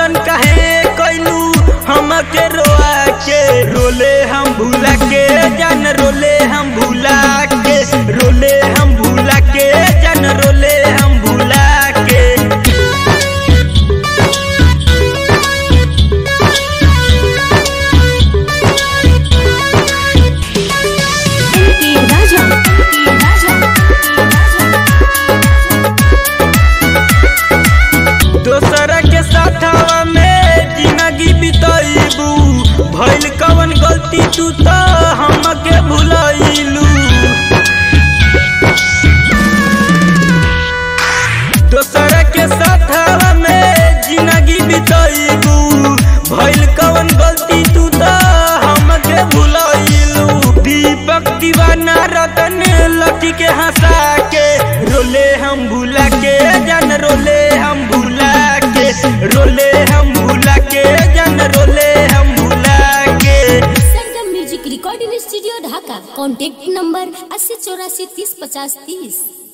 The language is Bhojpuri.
ऐसन कहे कैलू हमके रोआ के, रोले हम भूला के जान, रोले हम भूला के, रोले हम भूला के जान, रोले हम भूला के। दोसर के साथवा में जिंदगी बिताइबू, भइल कवन गलती तू तो हमके भुलाइलू। दोसर के साथवा में जिंदगी बिताइबू, भइल कवन गलती तू तो हमके भुलाइलू। दीपक दीवाना रतन लकी के हंसा के, रोले हम भूला के जान, रोले हम भूला के, रोले हम भूला के जान, रोले हम भूला के। Sargam music recording studio Dhaka. Contact number 8084305030।